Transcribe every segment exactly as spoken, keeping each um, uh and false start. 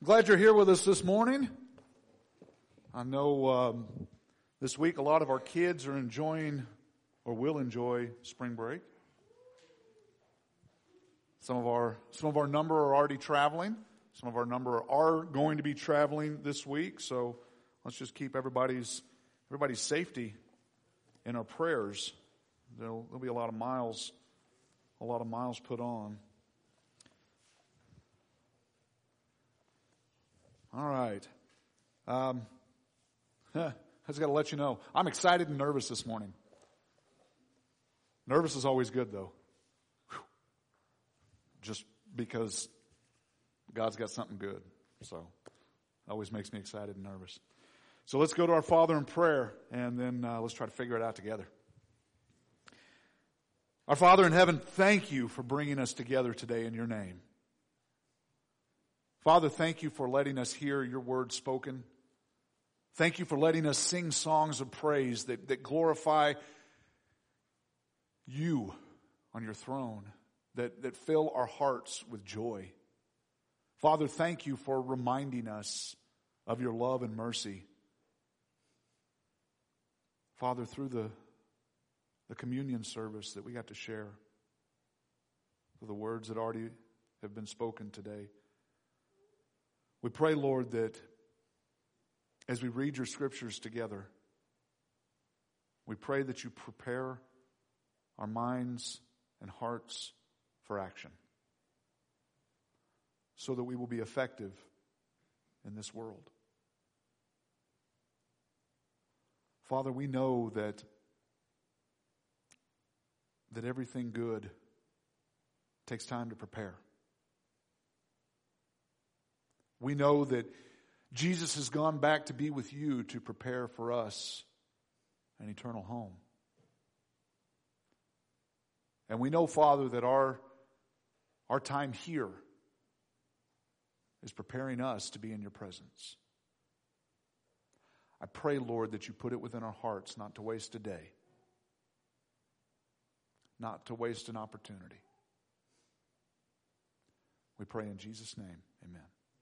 Glad you're here with us this morning. I know um, this week a lot of our kids are enjoying or will enjoy spring break. Some of our some of our number are already traveling. Some of our number are going to be traveling this week. So let's just keep everybody's everybody's safety in our prayers. There'll, there'll be a lot of miles, a lot of miles put on. All right. Um, I just got to let you know, I'm excited and nervous this morning. Nervous is always good, though. Whew. Just because God's got something good. So it always makes me excited and nervous. So let's go to our Father in prayer, and then uh, let's try to figure it out together. Our Father in heaven, thank you for bringing us together today in your name. Father, thank you for letting us hear your word spoken. Thank you for letting us sing songs of praise that, that glorify you on your throne, that, that fill our hearts with joy. Father, thank you for reminding us of your love and mercy. Father, through the, the communion service that we got to share, for the words that already have been spoken today, we pray, Lord, that as we read your scriptures together, we pray that you prepare our minds and hearts for action so that we will be effective in this world. Father, we know that, that everything good takes time to prepare. We know that Jesus has gone back to be with you to prepare for us an eternal home. And we know, Father, that our, our time here is preparing us to be in your presence. I pray, Lord, that you put it within our hearts not to waste a day, not to waste an opportunity. We pray in Jesus' name, amen.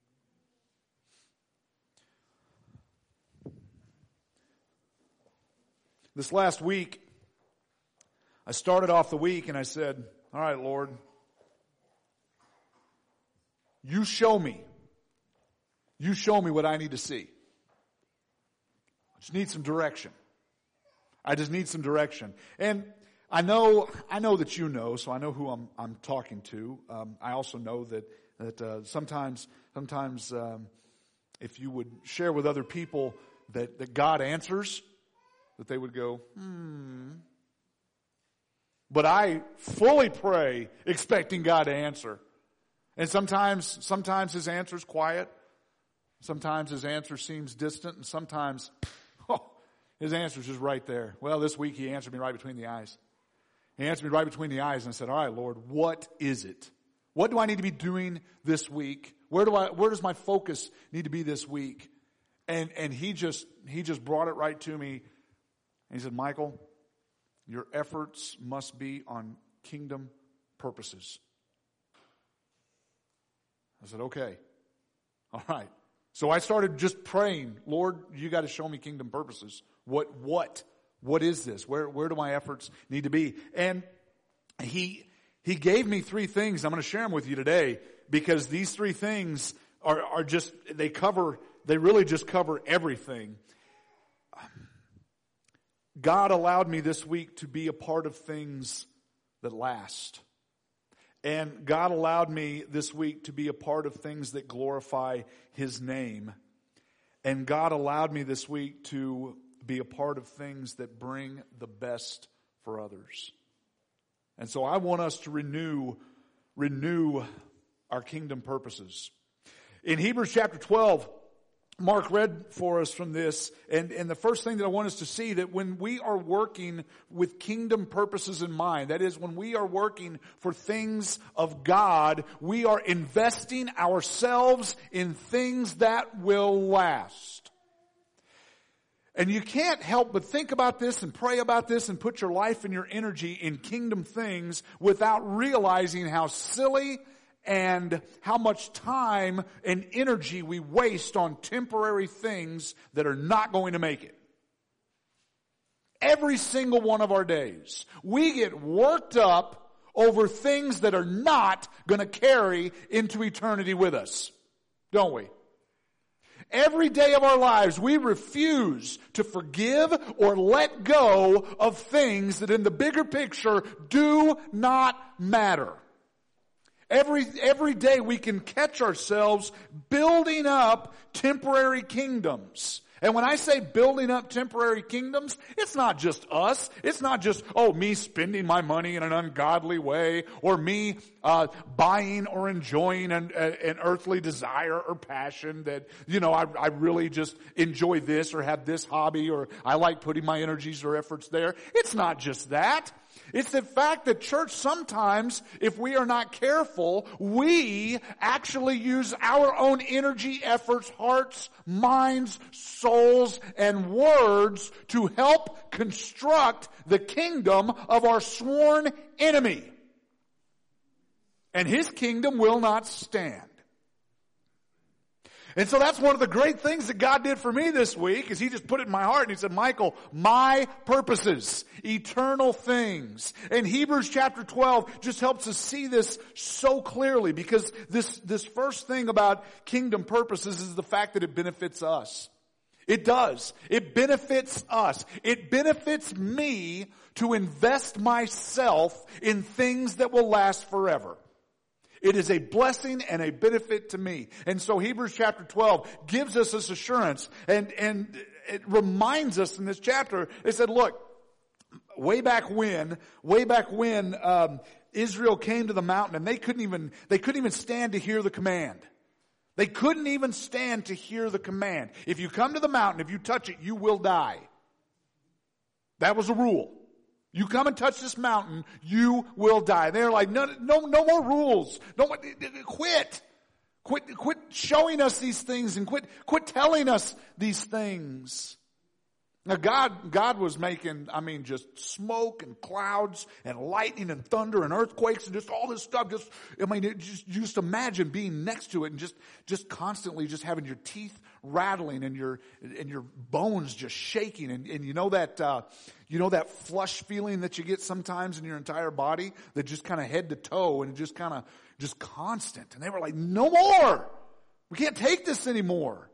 This last week, I started off the week and I said, all right, Lord, you show me. You show me what I need to see. I just need some direction. I just need some direction. And I know, I know that you know, so I know who I'm, I'm talking to. Um, I also know that, that uh, sometimes, sometimes um, if you would share with other people that, that God answers, that they would go, hmm. But I fully pray expecting God to answer. And sometimes, sometimes his answer is quiet. Sometimes his answer seems distant. And sometimes, oh, his answer is just right there. Well, this week he answered me right between the eyes. He answered me right between the eyes and I said, all right, Lord, what is it? What do I need to be doing this week? Where do I, where does my focus need to be this week? And, and he just, he just brought it right to me. And he said, Michael, your efforts must be on kingdom purposes. I said, okay. All right. So I started just praying, Lord, you got to show me kingdom purposes. What, what, what is this? Where, where do my efforts need to be? And he, he gave me three things. I'm going to share them with you today because these three things are, are just, they cover, they really just cover everything. God allowed me this week to be a part of things that last. And God allowed me this week to be a part of things that glorify his name. And God allowed me this week to be a part of things that bring the best for others. And so I want us to renew, renew our kingdom purposes. In Hebrews chapter twelve, Mark read for us from this, and, and the first thing that I want us to see, that when we are working with kingdom purposes in mind, that is, when we are working for things of God, we are investing ourselves in things that will last. And you can't help but think about this and pray about this and put your life and your energy in kingdom things without realizing how silly and how much time and energy we waste on temporary things that are not going to make it. Every single one of our days, we get worked up over things that are not going to carry into eternity with us, don't we? Every day of our lives, we refuse to forgive or let go of things that in the bigger picture do not matter. Every, every day we can catch ourselves building up temporary kingdoms. And when I say building up temporary kingdoms, it's not just us. It's not just, oh, me spending my money in an ungodly way, or me uh buying or enjoying an, an earthly desire or passion that, you know, I, I really just enjoy this or have this hobby, or I like putting my energies or efforts there. It's not just that. It's the fact that church, sometimes, if we are not careful, we actually use our own energy, efforts, hearts, minds, souls, and words to help construct the kingdom of our sworn enemy. And his kingdom will not stand. And so that's one of the great things that God did for me this week, is he just put it in my heart and he said, Michael, my purposes, eternal things. And Hebrews chapter twelve just helps us see this so clearly, because this, this first thing about kingdom purposes is the fact that it benefits us. It does. It benefits us. It benefits me to invest myself in things that will last forever. It is a blessing and a benefit to me. And so Hebrews chapter twelve gives us this assurance, and, and it reminds us in this chapter, it said, look, way back when, way back when, um, Israel came to the mountain, and they couldn't even, they couldn't even stand to hear the command. They couldn't even stand to hear the command. If you come to the mountain, if you touch it, you will die. That was a rule. You come and touch this mountain, you will die. They're like, no, no, no more rules. No, quit. Quit, quit showing us these things, and quit, quit telling us these things. Now God, God was making, I mean, just smoke and clouds and lightning and thunder and earthquakes and just all this stuff. Just, I mean, it just, just imagine being next to it and just, just constantly just having your teeth rattling and your, and your bones just shaking. And, and you know that, uh, you know that flush feeling that you get sometimes in your entire body, that just kind of head to toe and just kind of, just constant. And they were like, no more. We can't take this anymore.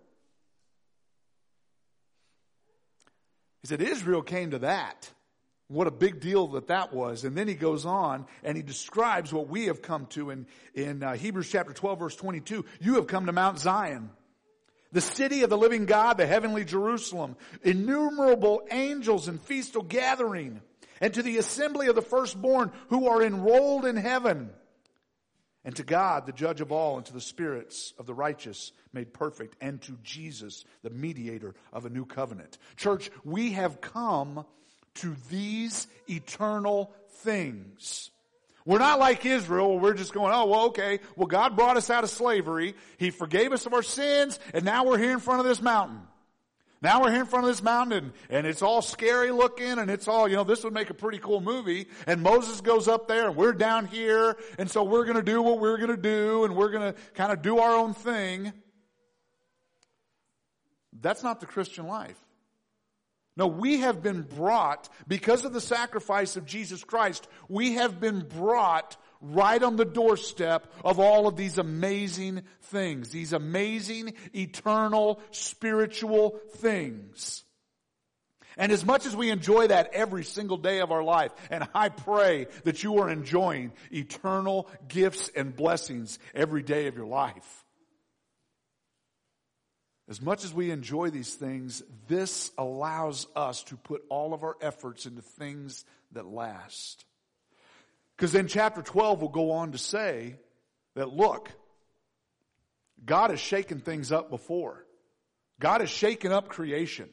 He said, Israel came to that. What a big deal that that was. And then he goes on and he describes what we have come to in, in uh, Hebrews chapter twelve, verse twenty-two. You have come to Mount Zion, the city of the living God, the heavenly Jerusalem, innumerable angels in feastal gathering, and to the assembly of the firstborn who are enrolled in heaven, and to God, the judge of all, and to the spirits of the righteous made perfect, and to Jesus, the mediator of a new covenant. Church, we have come to these eternal things. We're not like Israel, where we're just going, oh, well, okay, well, God brought us out of slavery. He forgave us of our sins, and now we're here in front of this mountain. Now we're here in front of this mountain, and, and it's all scary looking, and it's all, you know, this would make a pretty cool movie. And Moses goes up there, and we're down here, and so we're going to do what we're going to do, and we're going to kind of do our own thing. That's not the Christian life. No, we have been brought, because of the sacrifice of Jesus Christ, we have been brought right on the doorstep of all of these amazing things, these amazing, eternal, spiritual things. And as much as we enjoy that every single day of our life, and I pray that you are enjoying eternal gifts and blessings every day of your life, as much as we enjoy these things, this allows us to put all of our efforts into things that last. Because then chapter twelve will go on to say that, look, God has shaken things up before. God has shaken up creation.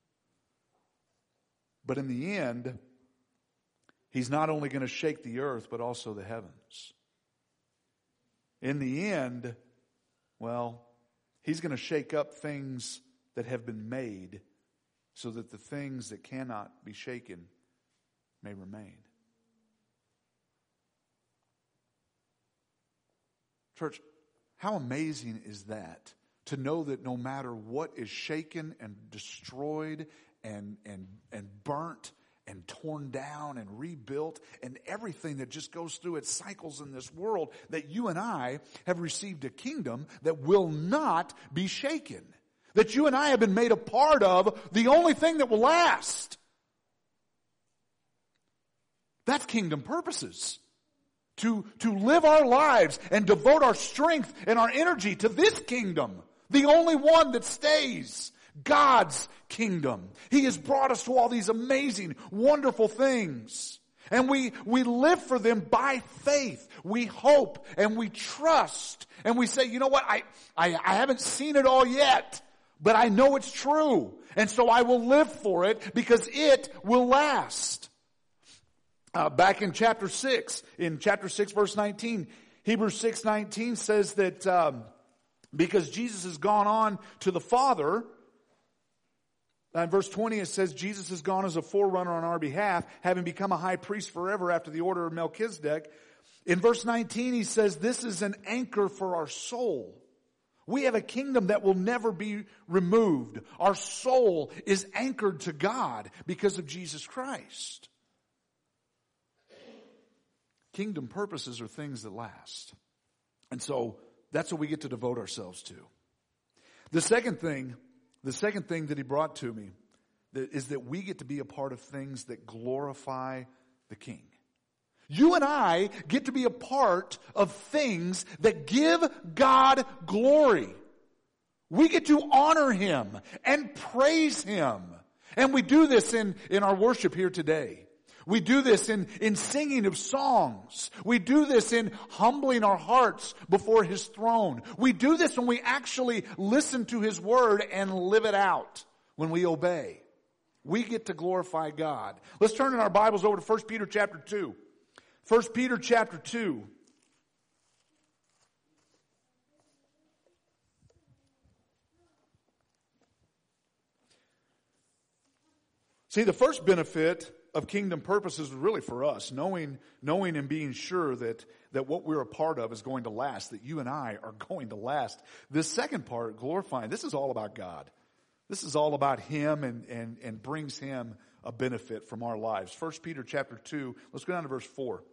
But in the end, He's not only going to shake the earth, but also the heavens. In the end, well, He's going to shake up things that have been made so that the things that cannot be shaken may remain. Church, how amazing is that? To know that no matter what is shaken and destroyed and, and, and burnt and torn down and rebuilt and everything that just goes through its cycles in this world, that you and I have received a kingdom that will not be shaken. That you and I have been made a part of, the only thing that will last. That's kingdom purposes. To, to live our lives and devote our strength and our energy to this kingdom. The only one that stays. God's kingdom. He has brought us to all these amazing, wonderful things. And we, we live for them by faith. We hope and we trust. And we say, you know what, I, I, I haven't seen it all yet. But I know it's true. And so I will live for it because it will last. Uh, back in chapter six, in chapter six verse nineteen, Hebrews six nineteen says that um, because Jesus has gone on to the Father, in verse twenty it says Jesus has gone as a forerunner on our behalf, having become a high priest forever after the order of Melchizedek. In verse nineteen he says this is an anchor for our soul. We have a kingdom that will never be removed. Our soul is anchored to God because of Jesus Christ. Kingdom purposes are things that last. And so that's what we get to devote ourselves to. The second thing, the second thing that he brought to me is that we get to be a part of things that glorify the King. You and I get to be a part of things that give God glory. We get to honor Him and praise Him. And we do this in, in our worship here today. We do this in, in singing of songs. We do this in humbling our hearts before His throne. We do this when we actually listen to His word and live it out, when we obey. We get to glorify God. Let's turn in our Bibles over to First Peter chapter two. First Peter chapter two. See, the first benefit of kingdom purposes is really for us, knowing, knowing and being sure that, that what we're a part of is going to last, that you and I are going to last. This second part, glorifying, this is all about God. This is all about Him and, and, and brings Him a benefit from our lives. First Peter chapter two, let's go down to verse four.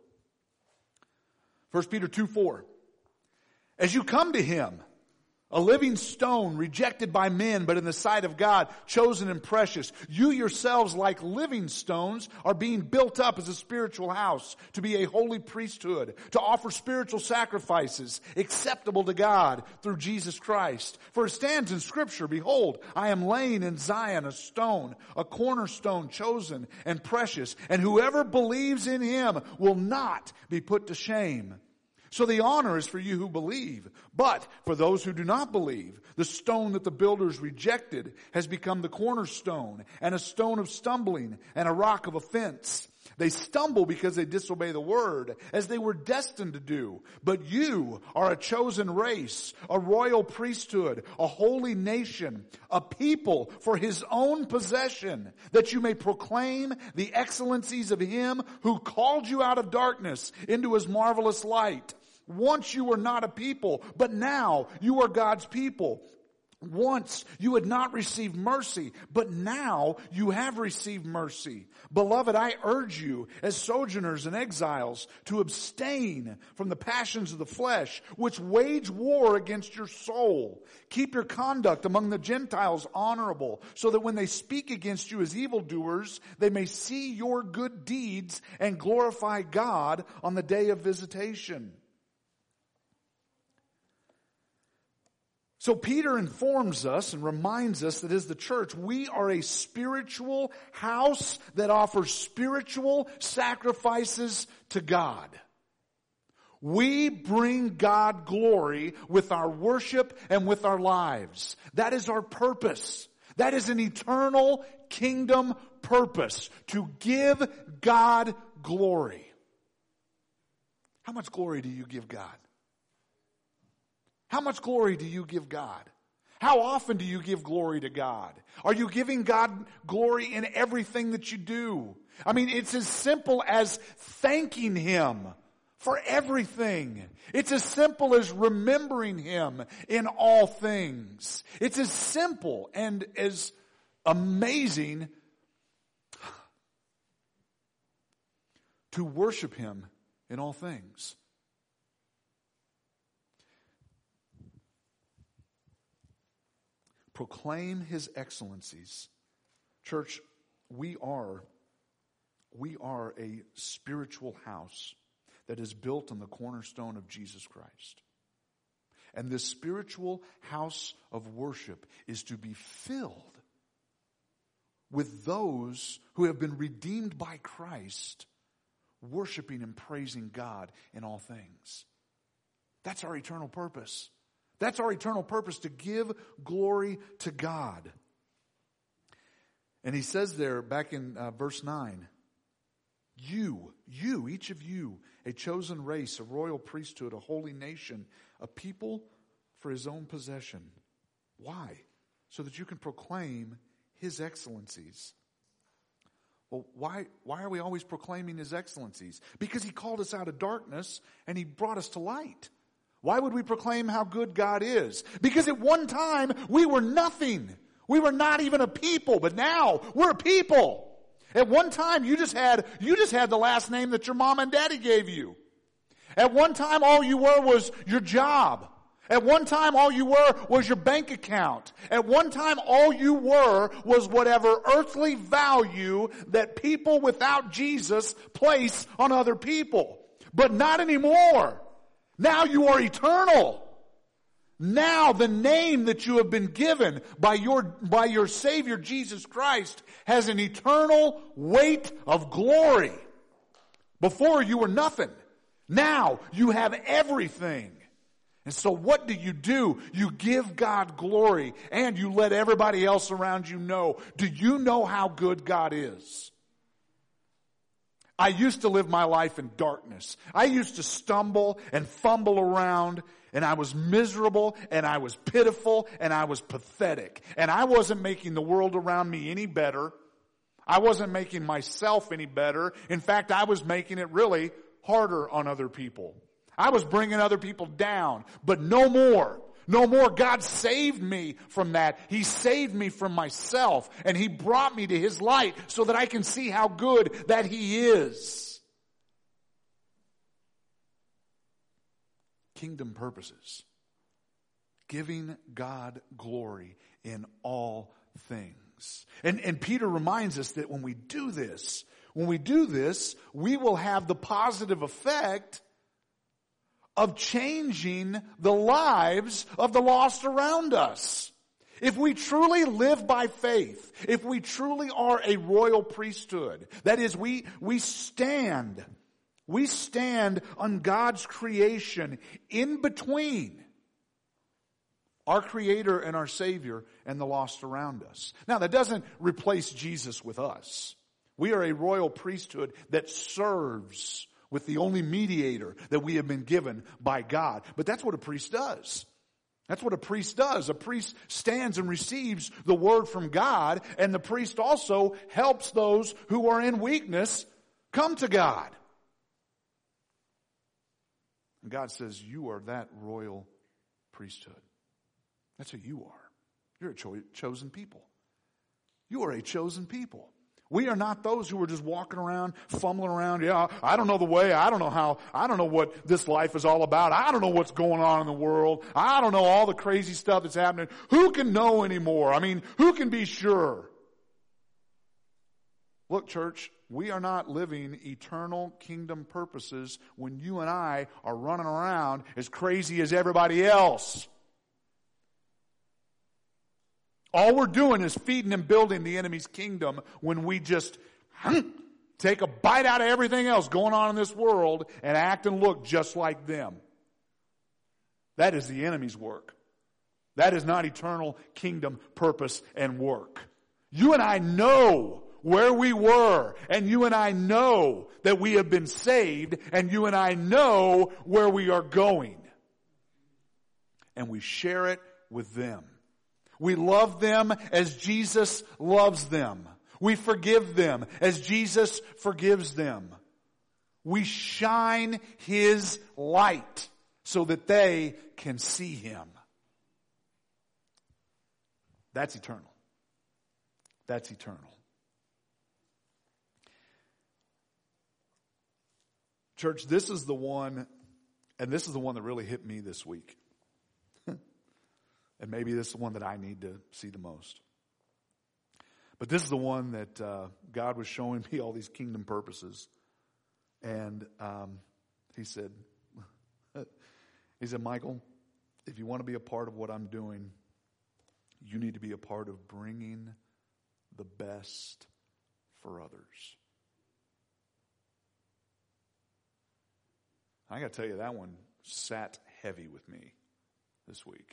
First Peter two four. As you come to Him, a living stone rejected by men, but in the sight of God, chosen and precious. You yourselves, like living stones, are being built up as a spiritual house to be a holy priesthood, to offer spiritual sacrifices acceptable to God through Jesus Christ. For it stands in Scripture, behold, I am laying in Zion a stone, a cornerstone chosen and precious, and whoever believes in Him will not be put to shame. So the honor is for you who believe. But for those who do not believe, the stone that the builders rejected has become the cornerstone and a stone of stumbling and a rock of offense. They stumble because they disobey the word, as they were destined to do. But you are a chosen race, a royal priesthood, a holy nation, a people for His own possession, that you may proclaim the excellencies of Him who called you out of darkness into His marvelous light. Once you were not a people, but now you are God's people. Once you had not received mercy, but now you have received mercy. Beloved, I urge you as sojourners and exiles to abstain from the passions of the flesh, which wage war against your soul. Keep your conduct among the Gentiles honorable, so that when they speak against you as evildoers, they may see your good deeds and glorify God on the day of visitation. So Peter informs us and reminds us that as the church, we are a spiritual house that offers spiritual sacrifices to God. We bring God glory with our worship and with our lives. That is our purpose. That is an eternal kingdom purpose, to give God glory. How much glory do you give God? How much glory do you give God? How often do you give glory to God? Are you giving God glory in everything that you do? I mean, it's as simple as thanking Him for everything. It's as simple as remembering Him in all things. It's as simple and as amazing to worship Him in all things. Proclaim His excellencies. Church, we are, we are a spiritual house that is built on the cornerstone of Jesus Christ. And this spiritual house of worship is to be filled with those who have been redeemed by Christ, worshiping and praising God in all things. That's our eternal purpose. That's our eternal purpose, to give glory to God. And he says there back in uh, verse nine, You, you, each of you, a chosen race, a royal priesthood, a holy nation, a people for His own possession. Why? So that you can proclaim His excellencies. Well, why, why are we always proclaiming His excellencies? Because He called us out of darkness and He brought us to light. Why would we proclaim how good God is? Because at one time we were nothing. We were not even a people, but now we're a people. At one time, you just had, you just had the last name that your mom and daddy gave you. At one time, all you were was your job. At one time, all you were was your bank account. At one time, all you were was whatever earthly value that people without Jesus place on other people. But not anymore. Now you are eternal. Now the name that you have been given by your, by your Savior Jesus Christ has an eternal weight of glory. Before you were nothing. Now you have everything. And so what do you do? You give God glory and you let everybody else around you know. Do you know how good God is? I used to live my life in darkness. I used to stumble and fumble around, and I was miserable, and I was pitiful, and I was pathetic. And I wasn't making the world around me any better. I wasn't making myself any better. In fact, I was making it really harder on other people. I was bringing other people down, but no more. No more. God saved me from that. He saved me from myself, and He brought me to His light so that I can see how good that He is. Kingdom purposes. Giving God glory in all things. And, and Peter reminds us that when we do this, when we do this, we will have the positive effect of changing the lives of the lost around us. If we truly live by faith, if we truly are a royal priesthood, that is, we, we stand, we stand on God's creation in between our Creator and our Savior and the lost around us. Now, that doesn't replace Jesus with us. We are a royal priesthood that serves with the only mediator that we have been given by God. But that's what a priest does. That's what a priest does. A priest stands and receives the word from God, and the priest also helps those who are in weakness come to God. And God says, you are that royal priesthood. That's who you are. You're a cho- chosen people. You are a chosen people. We are not those who are just walking around, fumbling around. Yeah, I don't know the way. I don't know how. I don't know what this life is all about. I don't know what's going on in the world. I don't know all the crazy stuff that's happening. Who can know anymore? I mean, who can be sure? Look, church, we are not living eternal kingdom purposes when you and I are running around as crazy as everybody else. All we're doing is feeding and building the enemy's kingdom when we just take a bite out of everything else going on in this world and act and look just like them. That is the enemy's work. That is not eternal kingdom purpose and work. You and I know where we were, and you and I know that we have been saved, and you and I know where we are going. And we share it with them. We love them as Jesus loves them. We forgive them as Jesus forgives them. We shine His light so that they can see Him. That's eternal. That's eternal. Church, this is the one, and this is the one that really hit me this week. And maybe this is the one that I need to see the most. But this is the one that uh, God was showing me all these kingdom purposes. And um, he said, he said, Michael, if you want to be a part of what I'm doing, you need to be a part of bringing the best for others. I got to tell you, that one sat heavy with me this week.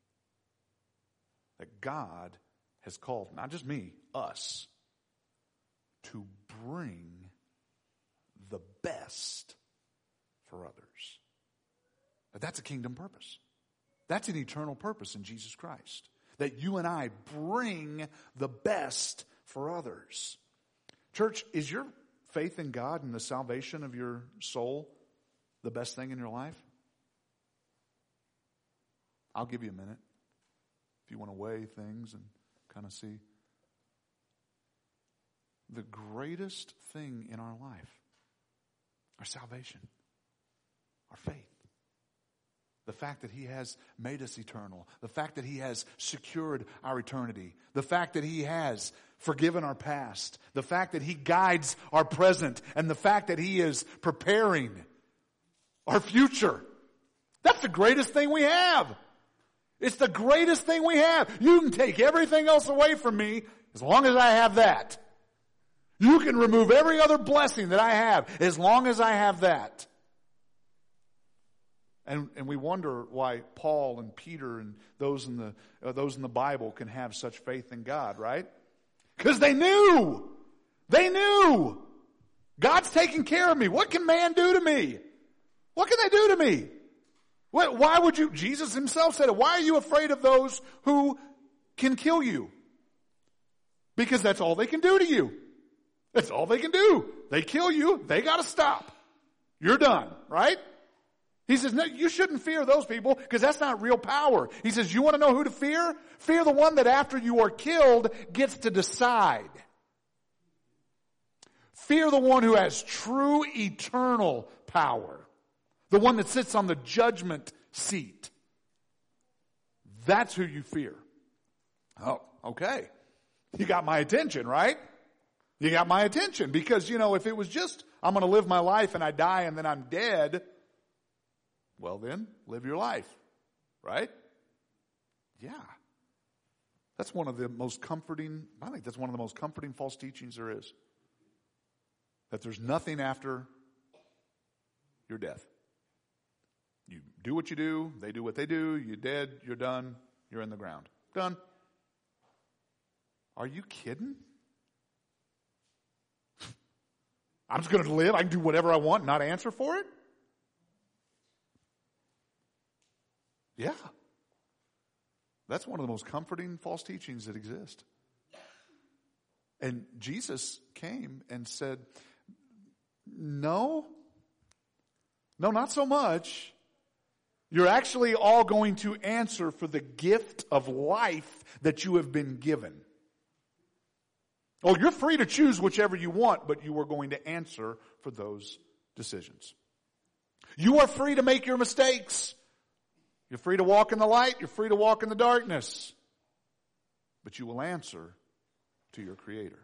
That God has called, not just me, us, to bring the best for others. But that's a kingdom purpose. That's an eternal purpose in Jesus Christ. That you and I bring the best for others. Church, is your faith in God and the salvation of your soul the best thing in your life? I'll give you a minute if you want to weigh things and kind of see. The greatest thing in our life, our salvation, our faith. The fact that He has made us eternal. The fact that He has secured our eternity. The fact that He has forgiven our past. The fact that He guides our present. And the fact that He is preparing our future. That's the greatest thing we have. It's the greatest thing we have. You can take everything else away from me as long as I have that. You can remove every other blessing that I have as long as I have that. And, and we wonder why Paul and Peter and those in the uh, those in the Bible can have such faith in God, right? Because they knew. They knew. God's taking care of me. What can man do to me? What can they do to me? What, why would you, Jesus Himself said it, why are you afraid of those who can kill you? Because that's all they can do to you. That's all they can do. They kill you, they got to stop. You're done, right? He says, no, you shouldn't fear those people because that's not real power. He says, you want to know who to fear? Fear the one that after you are killed gets to decide. Fear the one who has true eternal power. The one that sits on the judgment seat. That's who you fear. Oh, okay. You got my attention, right? You got my attention because, you know, if it was just, I'm going to live my life and I die and then I'm dead, well then, live your life, right? Yeah. That's one of the most comforting, I think that's one of the most comforting false teachings there is. That there's nothing after your death. You do what you do, they do what they do, you're dead, you're done, you're in the ground. Done. Are you kidding? I'm just going to live, I can do whatever I want and not answer for it? Yeah. That's one of the most comforting false teachings that exist. And Jesus came and said, no, no, not so much. You're actually all going to answer for the gift of life that you have been given. Oh, you're free to choose whichever you want, but you are going to answer for those decisions. You are free to make your mistakes. You're free to walk in the light. You're free to walk in the darkness. But you will answer to your Creator.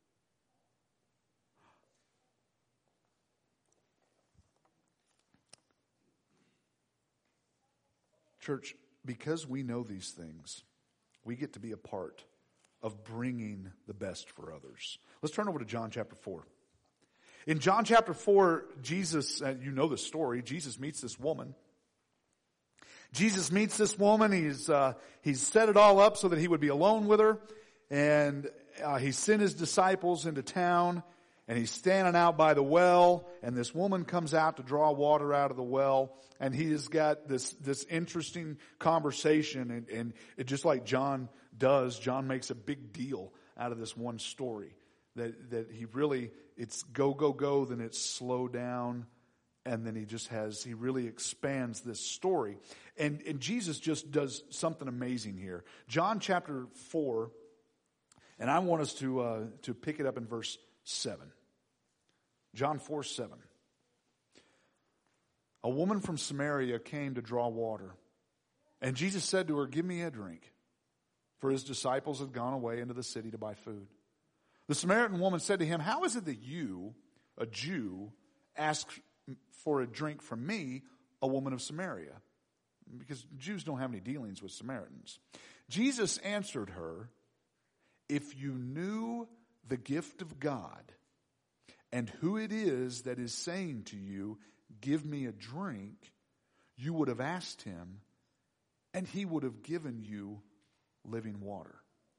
Church, because we know these things, we get to be a part of bringing the best for others. Let's turn over to John chapter four. In John chapter four, Jesus, uh, you know the story, Jesus meets this woman. Jesus meets this woman. He's uh, he's set it all up so that he would be alone with her. And uh, he sent his disciples into town. And he's standing out by the well. And this woman comes out to draw water out of the well. And he has got this this interesting conversation. And, and it, just like John does, John makes a big deal out of this one story. That, that he really, it's go, go, go, then it's slow down, and then he just has, he really expands this story. And, and Jesus just does something amazing here. John chapter four, and I want us to, uh, to pick it up in verse seven. John four, seven. A woman from Samaria came to draw water. And Jesus said to her, "Give me a drink." For his disciples had gone away into the city to buy food. The Samaritan woman said to him, "How is it that you, a Jew, ask for a drink from me, a woman of Samaria?" Because Jews don't have any dealings with Samaritans. Jesus answered her, "If you knew the gift of God and who it is that is saying to you, 'Give me a drink,' you would have asked him, and he would have given you living water."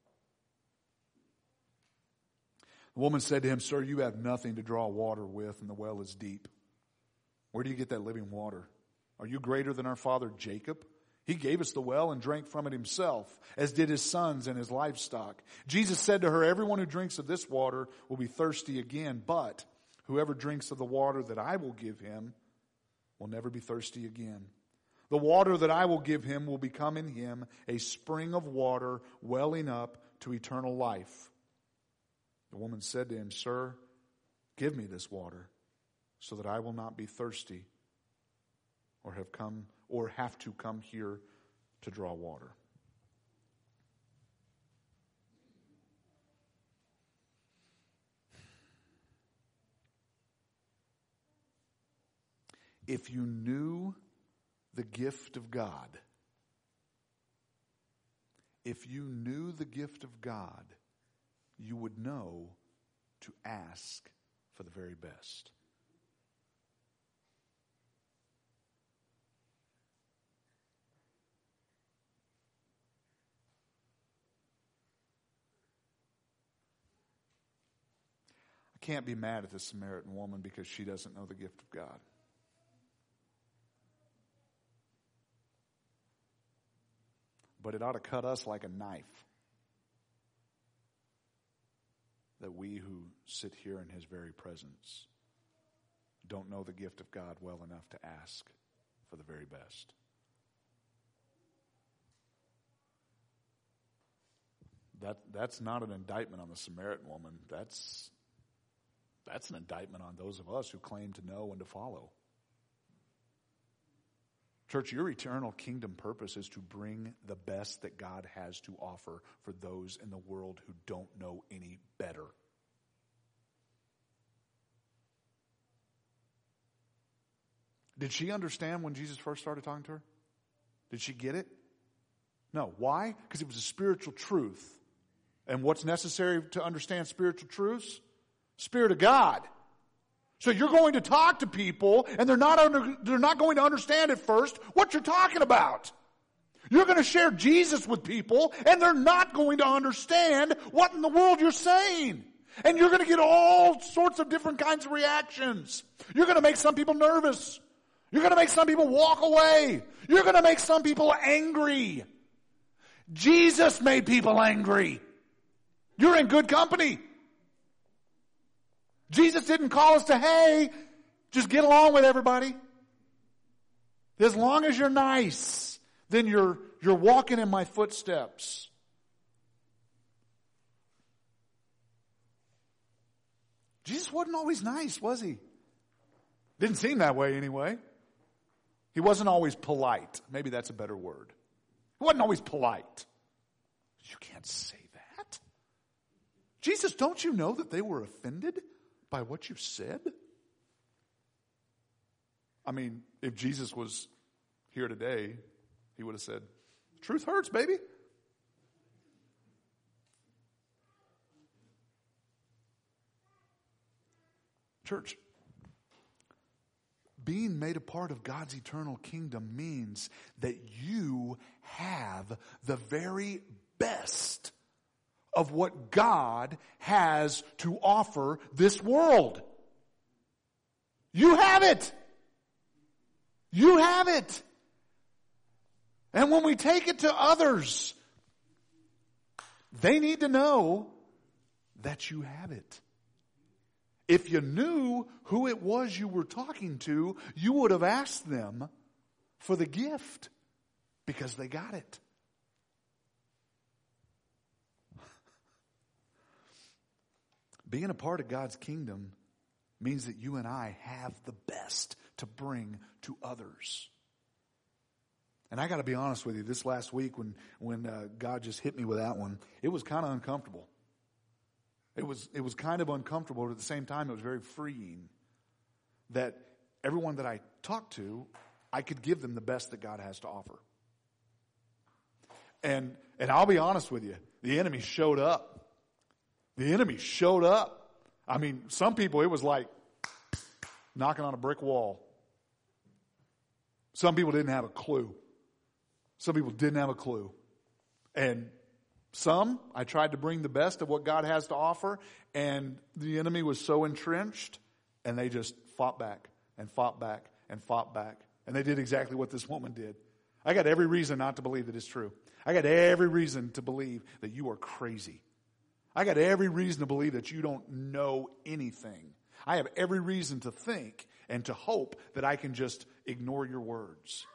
The woman said to him, "Sir, you have nothing to draw water with, and the well is deep. Where do you get that living water? Are you greater than our father Jacob? He gave us the well and drank from it himself, as did his sons and his livestock." Jesus said to her, "Everyone who drinks of this water will be thirsty again, but whoever drinks of the water that I will give him will never be thirsty again. The water that I will give him will become in him a spring of water welling up to eternal life." The woman said to him, "Sir, give me this water so that I will not be thirsty or have come or have to come here to draw water." If you knew the gift of God, if you knew the gift of God, you would know to ask for the very best. I can't be mad at the Samaritan woman because she doesn't know the gift of God. But it ought to cut us like a knife that we who sit here in his very presence don't know the gift of God well enough to ask for the very best. That, that's not an indictment on the Samaritan woman. That's, that's an indictment on those of us who claim to know and to follow. Church, your eternal kingdom purpose is to bring the best that God has to offer for those in the world who don't know any better. Did she understand when Jesus first started talking to her? Did she get it? No. Why? Because it was a spiritual truth. And what's necessary to understand spiritual truths? Spirit of God. So you're going to talk to people, and they're not under, they're not going to understand at first what you're talking about. You're going to share Jesus with people, and they're not going to understand what in the world you're saying. And you're going to get all sorts of different kinds of reactions. You're going to make some people nervous. You're going to make some people walk away. You're going to make some people angry. Jesus made people angry. You're in good company. Jesus didn't call us to, hey, just get along with everybody. As long as you're nice, then you're, you're walking in my footsteps. Jesus wasn't always nice, was he? Didn't seem that way anyway. He wasn't always polite. Maybe that's a better word. He wasn't always polite. You can't say that. Jesus, don't you know that they were offended by what you said? I mean, if Jesus was here today, he would have said, truth hurts, baby. Church, being made a part of God's eternal kingdom means that you have the very best of what God has to offer this world. You have it. You have it. And when we take it to others, they need to know that you have it. If you knew who it was you were talking to, you would have asked them for the gift because they got it. Being a part of God's kingdom means that you and I have the best to bring to others. And I got to be honest with you, this last week when, when uh, God just hit me with that one, it was kind of uncomfortable. It was, it was kind of uncomfortable, but at the same time, it was very freeing that everyone that I talked to, I could give them the best that God has to offer. And, and I'll be honest with you, the enemy showed up. The enemy showed up. I mean, some people, it was like knocking on a brick wall. Some people didn't have a clue. Some people didn't have a clue. And some, I tried to bring the best of what God has to offer, and the enemy was so entrenched, and they just fought back and fought back and fought back. And they did exactly what this woman did. I got every reason not to believe that it's true. I got every reason to believe that you are crazy. I got every reason to believe that you don't know anything. I have every reason to think and to hope that I can just ignore your words.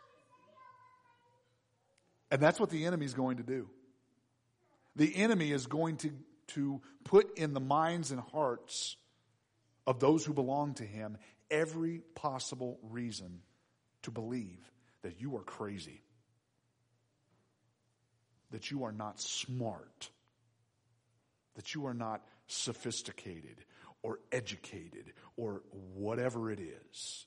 And that's what the enemy is going to do. The enemy is going to, to put in the minds and hearts of those who belong to him every possible reason to believe that you are crazy, that you are not smart, that you are not sophisticated or educated or whatever it is.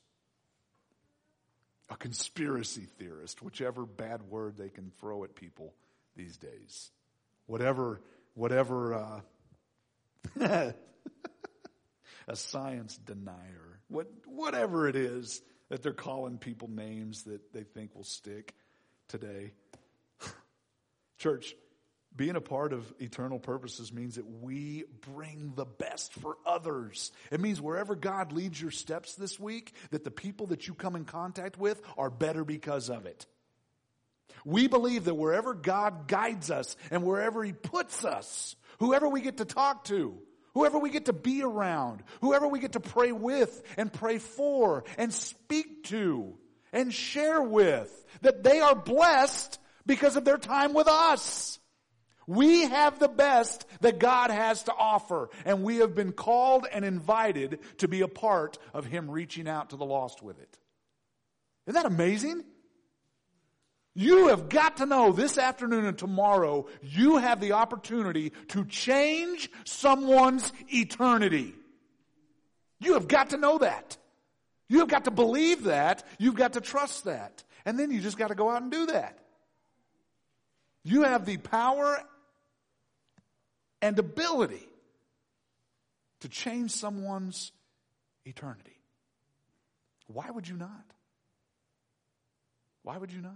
A conspiracy theorist, whichever bad word they can throw at people these days. Whatever, whatever, uh, a science denier, what, whatever it is that they're calling people names that they think will stick today. Church, being a part of Eternal Purposes means that we bring the best for others. It means wherever God leads your steps this week, that the people that you come in contact with are better because of it. We believe that wherever God guides us and wherever he puts us, whoever we get to talk to, whoever we get to be around, whoever we get to pray with and pray for and speak to and share with, that they are blessed because of their time with us. We have the best that God has to offer, and we have been called and invited to be a part of him reaching out to the lost with it. Isn't that amazing? You have got to know this afternoon and tomorrow, you have the opportunity to change someone's eternity. You have got to know that. You have got to believe that. You've got to trust that. And then you just got to go out and do that. You have the power and ability to change someone's eternity. Why would you not? Why would you not?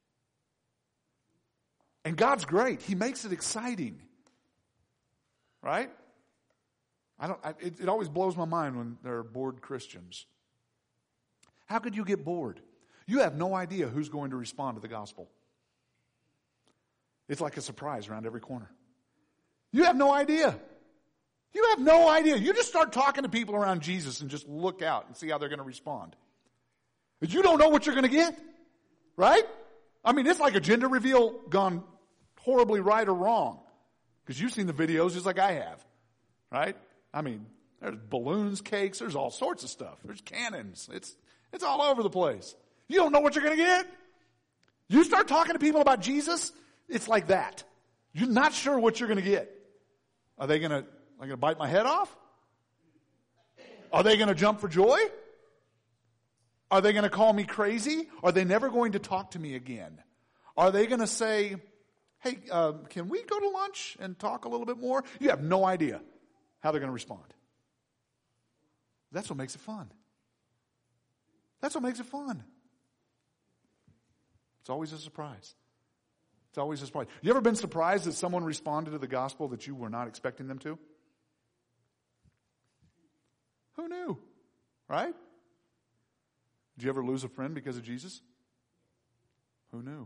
And God's great. He makes it exciting. Right? I don't, I, it, it always blows my mind when there are bored Christians. How could you get bored? You have no idea who's going to respond to the gospel. It's like a surprise around every corner. You have no idea. You have no idea. You just start talking to people around Jesus and just look out and see how they're going to respond. You don't know what you're going to get. Right? I mean, it's like a gender reveal gone horribly right or wrong. Because you've seen the videos just like I have. Right? I mean, there's balloons, cakes, there's all sorts of stuff. There's cannons. It's, it's all over the place. You don't know what you're going to get. You start talking to people about Jesus, it's like that. You're not sure what you're going to get. Are they going to, are they going to bite my head off? Are they going to jump for joy? Are they going to call me crazy? Are they never going to talk to me again? Are they going to say, hey, uh, can we go to lunch and talk a little bit more? You have no idea how they're going to respond. That's what makes it fun. That's what makes it fun. It's always a surprise. It's always a surprise. You ever been surprised that someone responded to the gospel that you were not expecting them to? Who knew? Right? Did you ever lose a friend because of Jesus? Who knew?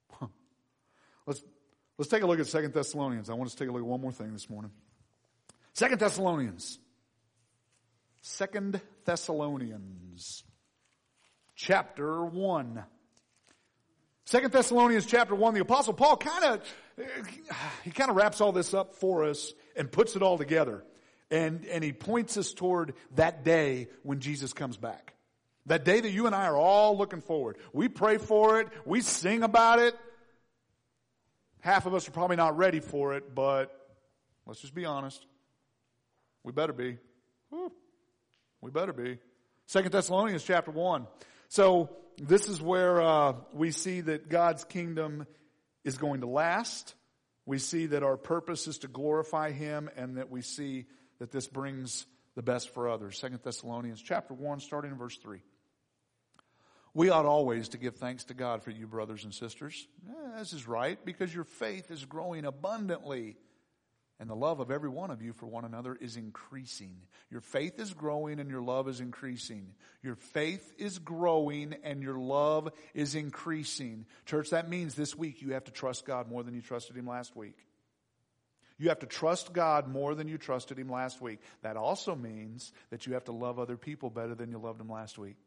Let's, let's take a look at Second Thessalonians. I want us to take a look at one more thing this morning. Second Thessalonians. Second Thessalonians. Chapter one. Second Thessalonians chapter one, the Apostle Paul kind of, he kind of wraps all this up for us and puts it all together. And, and he points us toward that day when Jesus comes back. That day that you and I are all looking forward. We pray for it. We sing about it. Half of us are probably not ready for it, but let's just be honest. We better be. Whew. We better be. Second Thessalonians chapter one. So this is where uh, we see that God's kingdom is going to last. We see that our purpose is to glorify Him, and that we see that this brings the best for others. Second Thessalonians chapter one, starting in verse three. We ought always to give thanks to God for you, brothers and sisters. Eh, this is right, because your faith is growing abundantly, and the love of every one of you for one another is increasing. Your faith is growing and your love is increasing. Your faith is growing and your love is increasing. Church, that means this week you have to trust God more than you trusted Him last week. You have to trust God more than you trusted Him last week. That also means that you have to love other people better than you loved them last week.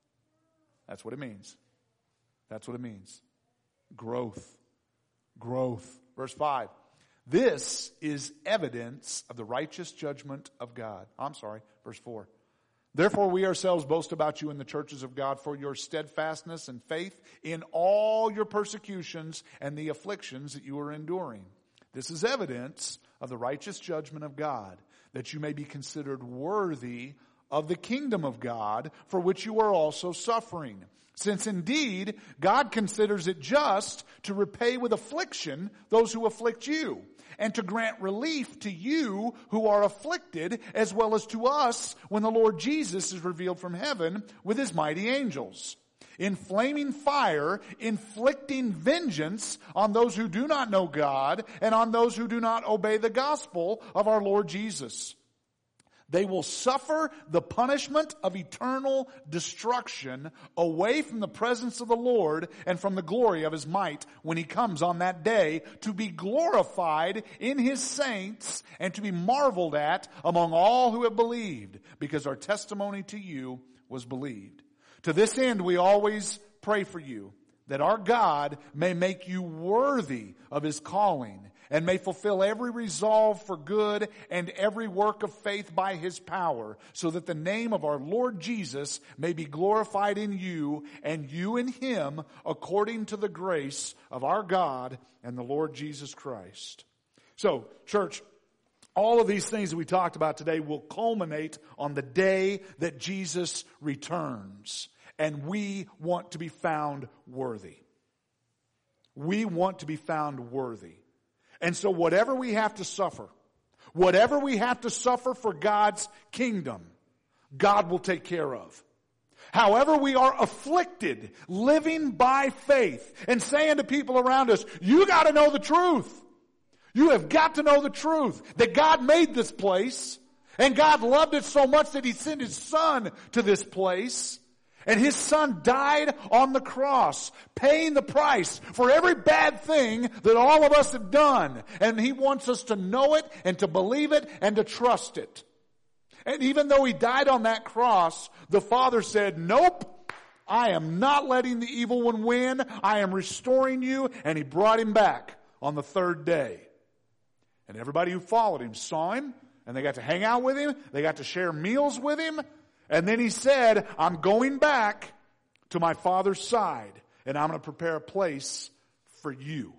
That's what it means. That's what it means. Growth. Growth. Verse five. This is evidence of the righteous judgment of God. I'm sorry, verse four. Therefore we ourselves boast about you in the churches of God for your steadfastness and faith in all your persecutions and the afflictions that you are enduring. This is evidence of the righteous judgment of God, that you may be considered worthy of the kingdom of God, for which you are also suffering. Since indeed God considers it just to repay with affliction those who afflict you, and to grant relief to you who are afflicted, as well as to us when the Lord Jesus is revealed from heaven with His mighty angels, in flaming fire, inflicting vengeance on those who do not know God and on those who do not obey the gospel of our Lord Jesus. They will suffer the punishment of eternal destruction away from the presence of the Lord and from the glory of His might when He comes on that day to be glorified in His saints and to be marveled at among all who have believed, because our testimony to you was believed. To this end we always pray for you, that our God may make you worthy of His calling, and may fulfill every resolve for good and every work of faith by His power, so that the name of our Lord Jesus may be glorified in you, and you in Him, according to the grace of our God and the Lord Jesus Christ. So, church, all of these things that we talked about today will culminate on the day that Jesus returns, and we want to be found worthy. We want to be found worthy. And so whatever we have to suffer, whatever we have to suffer for God's kingdom, God will take care of. However we are afflicted, living by faith and saying to people around us, you got to know the truth. You have got to know the truth that God made this place, and God loved it so much that He sent His Son to this place. And His Son died on the cross, paying the price for every bad thing that all of us have done. And He wants us to know it and to believe it and to trust it. And even though He died on that cross, the Father said, nope, I am not letting the evil one win. I am restoring you. And He brought Him back on the third day. And everybody who followed Him saw Him, and they got to hang out with Him. They got to share meals with Him. And then He said, I'm going back to my Father's side, and I'm going to prepare a place for you.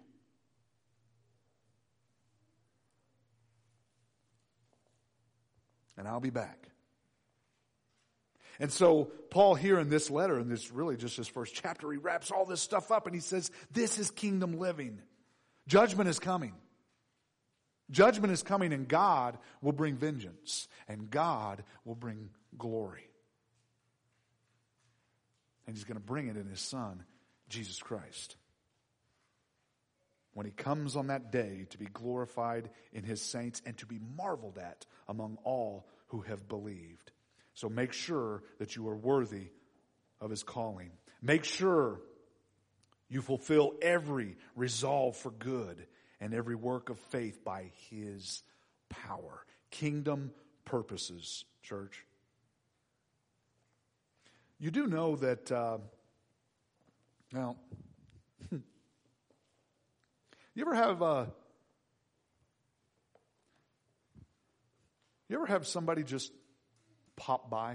And I'll be back. And so Paul here in this letter, and this really just his first chapter, he wraps all this stuff up and he says, this is kingdom living. Judgment is coming. Judgment is coming, and God will bring vengeance, and God will bring glory. And He's going to bring it in His Son, Jesus Christ. When He comes on that day to be glorified in His saints and to be marveled at among all who have believed. So make sure that you are worthy of His calling. Make sure you fulfill every resolve for good and every work of faith by His power. Kingdom purposes, church. You do know that, uh, now, you ever have, uh, you ever have somebody just pop by?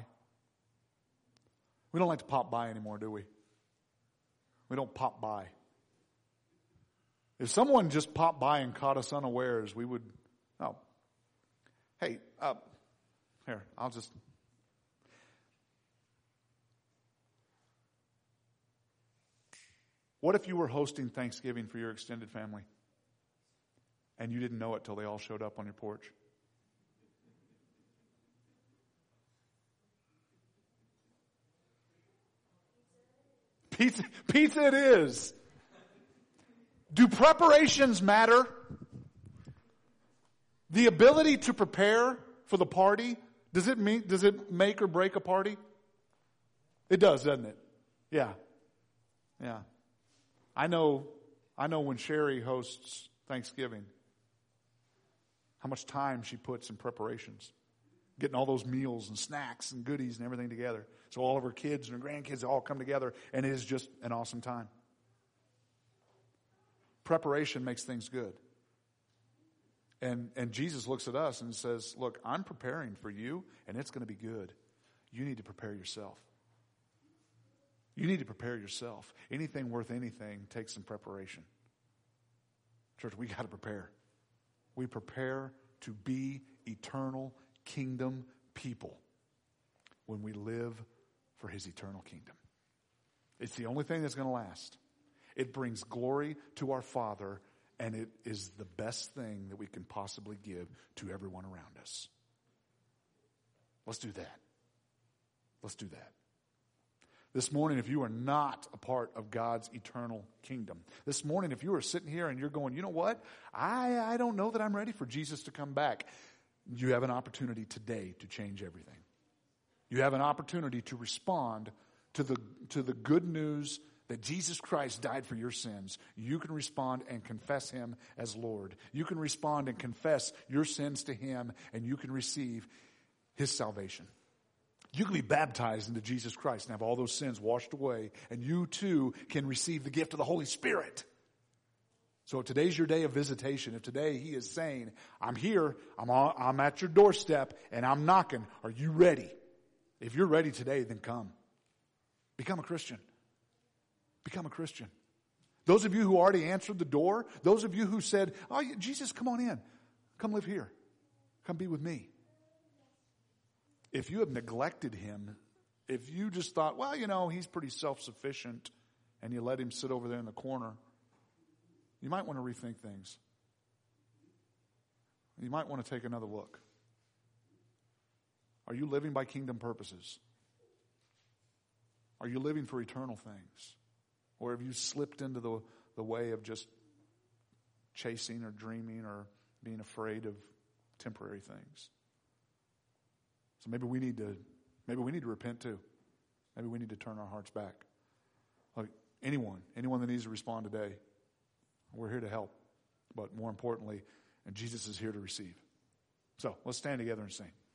We don't like to pop by anymore, do we? We don't pop by. If someone just popped by and caught us unawares, we would, oh, hey, uh, here, I'll just, what if you were hosting Thanksgiving for your extended family and you didn't know it till they all showed up on your porch? Pizza, pizza it is. Do preparations matter? The ability to prepare for the party, does it mean, does it make or break a party? It does, doesn't it? Yeah. Yeah. I know, I know when Sherry hosts Thanksgiving, how much time she puts in preparations. Getting all those meals and snacks and goodies and everything together. So all of her kids and her grandkids all come together, and it is just an awesome time. Preparation makes things good. And and Jesus looks at us and says, look, I'm preparing for you, and it's going to be good. You need to prepare yourself. You need to prepare yourself. Anything worth anything takes some preparation. Church, we got to prepare. We prepare to be eternal kingdom people when we live for his eternal kingdom. It's the only thing that's going to last. It brings glory to our Father, and it is the best thing that we can possibly give to everyone around us. Let's do that. Let's do that. This morning, if you are not a part of God's eternal kingdom, this morning, if you are sitting here and you're going, you know what? I, I don't know that I'm ready for Jesus to come back. You have an opportunity today to change everything. You have an opportunity to respond to the, to the good news that Jesus Christ died for your sins. You can respond and confess him as Lord. You can respond and confess your sins to him, and you can receive his salvation. You can be baptized into Jesus Christ and have all those sins washed away, and you too can receive the gift of the Holy Spirit. So if today's your day of visitation, if today he is saying, I'm here, I'm, on, I'm at your doorstep, and I'm knocking, are you ready? If you're ready today, then come. Become a Christian. Become a Christian. Those of you who already answered the door, those of you who said, oh, Jesus, come on in. Come live here. Come be with me. If you have neglected him, if you just thought, well, you know, he's pretty self-sufficient, and you let him sit over there in the corner, you might want to rethink things. You might want to take another look. Are you living by kingdom purposes? Are you living for eternal things? Or have you slipped into the, the way of just chasing or dreaming or being afraid of temporary things? So maybe we need to, maybe we need to repent too. Maybe we need to turn our hearts back. Look, anyone, anyone that needs to respond today, we're here to help. But more importantly, and Jesus is here to receive. So let's stand together and sing.